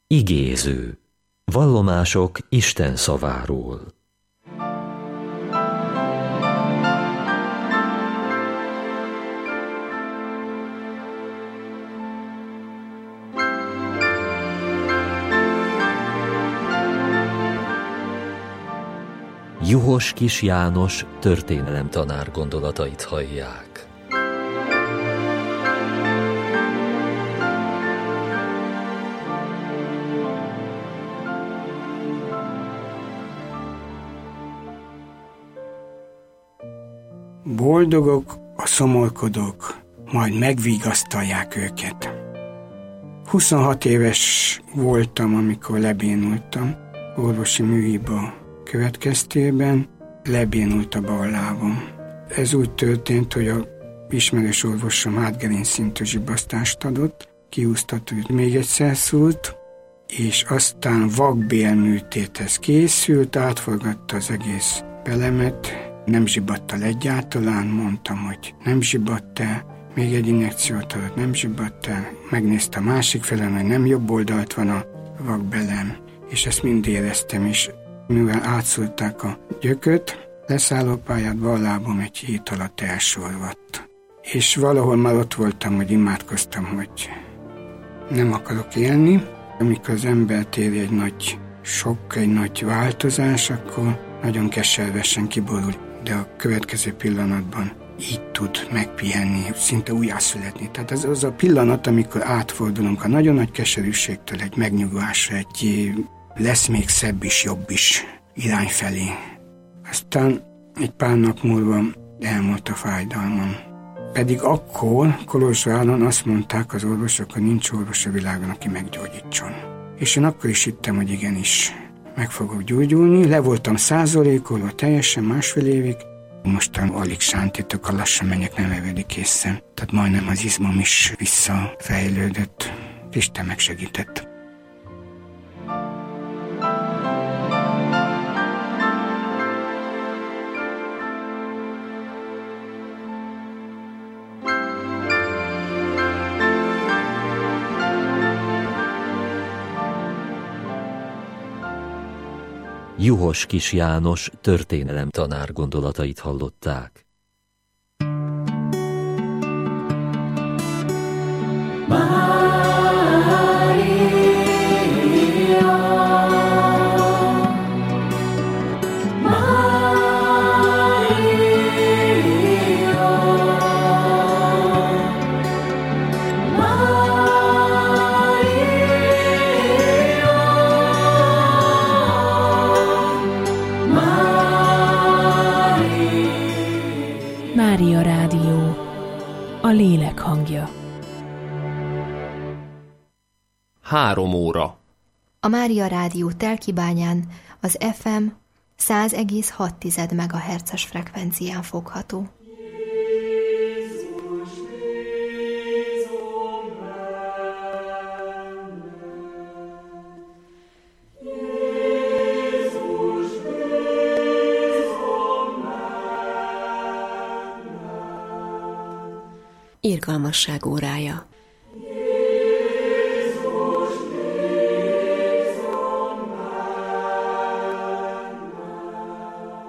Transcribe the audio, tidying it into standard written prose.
Igéző. Vallomások Isten szaváról. Juhos Kis János történelemtanár gondolatait hallják. Boldogok a szomorkodók, majd megvigasztalják őket. 26 éves voltam, amikor lebénultam. Orvosi műhiba következtében lebénult a bal lábam. Ez úgy történt, hogy a ismerős orvosom hátgerincszintű zsibasztást adott, kihúztat, hogy még egyszer szúrt, és aztán vakbélműtéthez készült, átforgatta az egész belemet, nem zsibadt el egyáltalán, mondtam, hogy nem zsibadt el, még egy injekciót adott, nem zsibadt el, megnézte a másik felen, hogy nem jobb oldalt van a vakbelem, és ezt mind éreztem, és mivel átszúrták a gyököt, leszállópályát bal lábam egy hét alatt elsorvadt. És valahol már ott voltam, hogy imádkoztam, hogy nem akarok élni. Amikor az embert éri egy nagy sok, egy nagy változás, akkor nagyon keservesen kiborul, de a következő pillanatban így tud megpihenni, szinte újjászületni. Tehát ez az a pillanat, amikor átfordulunk a nagyon nagy keserűségtől egy megnyugvásra, egy lesz még szebb is, jobb is irány felé. Aztán egy pár nap múlva elmúlt a fájdalmam. Pedig akkor Kolozsváron azt mondták az orvosok, hogy nincs orvos a világon, aki meggyógyítson. És én akkor is hittem, hogy igenis meg fogok gyógyulni. Le voltam 100%-olva teljesen másfél évig. Mostan alig sántítok, a lassan menjek, nem evedik észre. Tehát majdnem az izmom is visszafejlődött. Isten megsegített. Juhos Kis János történelemtanár gondolatait hallották. Mária Rádió, a lélek hangja. 3 óra. A Mária Rádió Telkibányán az FM 100,6 MHz-es frekvencián fogható. Irgalmasság órája.